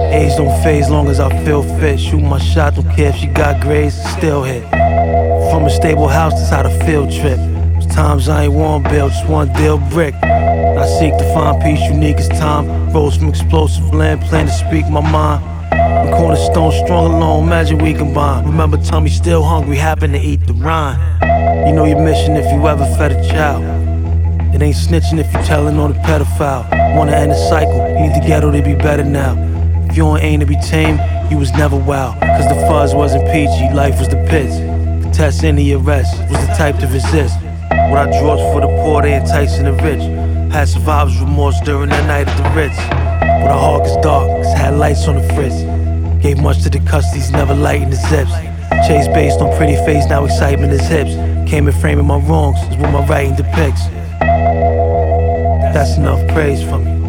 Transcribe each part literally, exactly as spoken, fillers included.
Age don't phase long as I feel fit. Shoot my shot, don't care if she got grades, still hit. From a stable house, that's how the field trip. There's times I ain't want bill, just want deal brick. I seek to find peace unique as time. Rose from explosive land, plan to speak my mind. The cornerstone strong alone, imagine we combine. Remember Tommy still hungry, happen to eat the rind. You know your mission if you ever fed a child. It ain't snitching if you telling on a pedophile. Wanna end the cycle, you need the ghetto to be better now. If you don't aim to be tame, you was never wild. Cause the fuzz wasn't peachy, life was the pits. The test any arrest was the type to resist. What I draws for the poor, they enticing the rich. Had survivor's remorse during that night at the Ritz. But our heart is dark, cause had lights on the fritz. Gave much to the custodies, never lighting the zips. Chase based on pretty face, now excitement is hips. Came in framing my wrongs, is what my writing depicts. That's enough praise for me.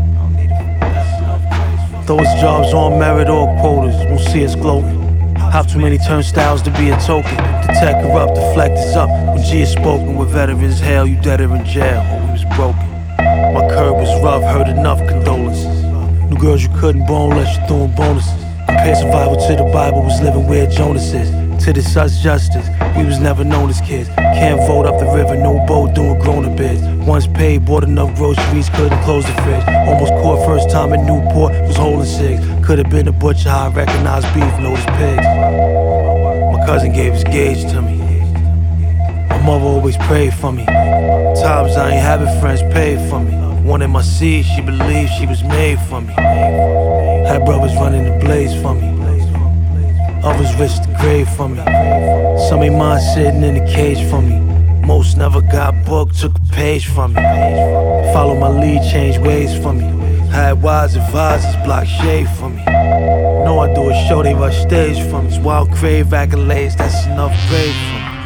Those jobs on merit or quotas, won't see us gloating. Have too many turnstiles to be a token. Detect, corrupt, deflect is up. When G is spoken, with veterans hail, you deader in jail, or we was broken. My curb was rough, heard enough condolences. New girls you couldn't bone unless you throwing bonuses. Compare survival to the Bible, was living where Jonas is. To this us justice, we was never known as kids. Can't vote up the river, no boat doing grown-up bids. Once paid, bought enough groceries, couldn't close the fridge. Almost caught first time in Newport, was holding cigs. Could've been a butcher, how I recognized beef, noticed pigs. My cousin gave his gauge to me. My mother always prayed for me. Times I ain't having friends paid for me. Wanted my seed, she believed she was made for me. Had brothers running the blaze for me. Others risked the grave for me. Some ain't mine sitting in a cage for me. Most never got booked, took a page from me. Follow my lead, change ways for me. Had wise advisors, block shade for me. Know I do a show, they rush stage for me. It's wild crave accolades, that's enough praise for me.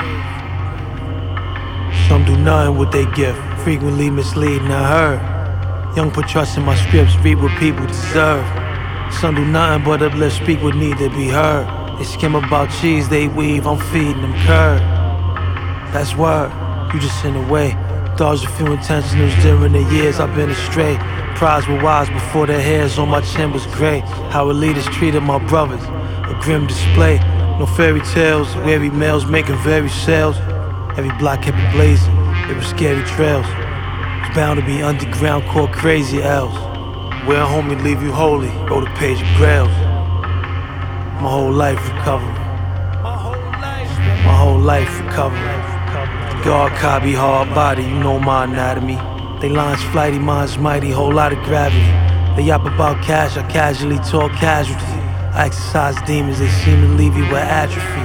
Some do nothing with their gift, frequently misleading, I heard. Young put trust in my scripts, read what people deserve. Some do nothing but uplift, speak what need to be heard. They skim about cheese, they weave, I'm feeding them curd. That's word, you just in the way. Dodged a few intentionals during the years I've been astray. Prize were wise before their hairs on my chin was gray. How elitists treated my brothers, a grim display. No fairy tales, weary males making very sales. Every block kept it blazing, it was scary trails. It's bound to be underground, caught crazy L's. Where a homie leave you holy, wrote a page of grails. My whole life recovering. My whole life recovering. God, copy, hard body, you know my anatomy. They lines flighty, mine's mighty, whole lot of gravity. They yap about cash, I casually talk casualty. I exercise demons, they seem to leave you with atrophy.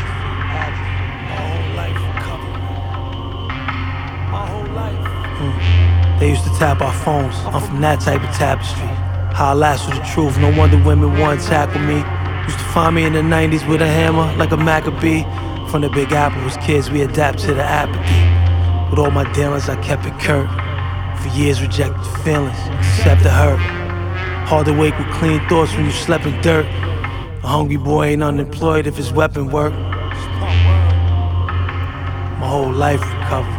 They used to tap our phones, I'm from that type of tapestry. How I last with the truth, no wonder women wanna tackle me. Used to find me in the nineties with a hammer, like a Maccabee. From the Big Apple, as kids we adapt to the apathy. With all my dealings I kept it curt. For years rejected feelings, accepted hurt. Hard to wake with clean thoughts when you slept in dirt. A hungry boy ain't unemployed if his weapon work. My whole life recovered.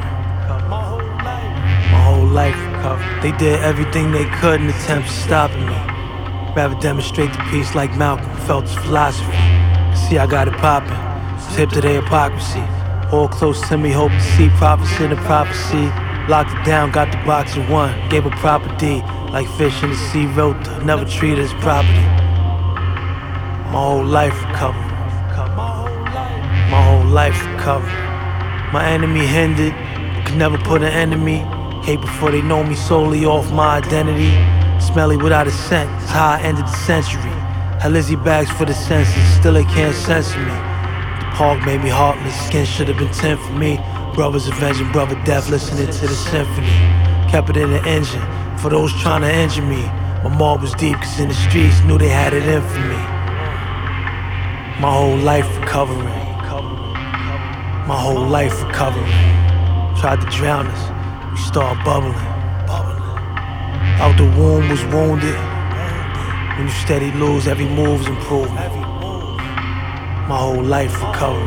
My whole life recovered. They did everything they could in attempts to stopping me. Rather demonstrate the peace like Malcolm felt his philosophy. See, I got it poppin', was hip to their hypocrisy. All close to me, hope to see prophets in the prophecy. Locked it down, got the box in one, gave a proper deed. Like fish in the sea, wrote to never treat as property. My whole life recovered. My whole life recovered. My enemy hindered, could never put an enemy. Hate before they know me solely off my identity. Smelly without a scent, it's how I ended the century. Had Lizzie bags for the senses, still they can't censor me. The park made me heartless, skin should have been ten for me. Brothers avenging brother death, listening to the symphony. Kept it in the engine, for those trying to injure me. My mob was deep, cause in the streets knew they had it in for me. My whole life recovering. My whole life recovering. Tried to drown us, we start bubbling. Out the womb was wounded. When you steady lose, every move's improvement. My whole life recovering.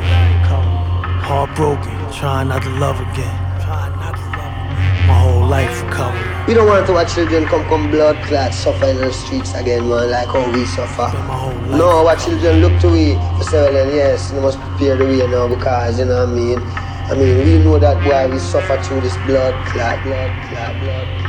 Heartbroken, trying not to love again. My whole life recovering. We don't want our children come come blood clot suffer in the streets again, man, like how we suffer. No, our children look to we for say, well then yes, you must prepare the way now because you know what I mean. I mean we know that boy we suffer through this blood clot, blood clot, blood clot.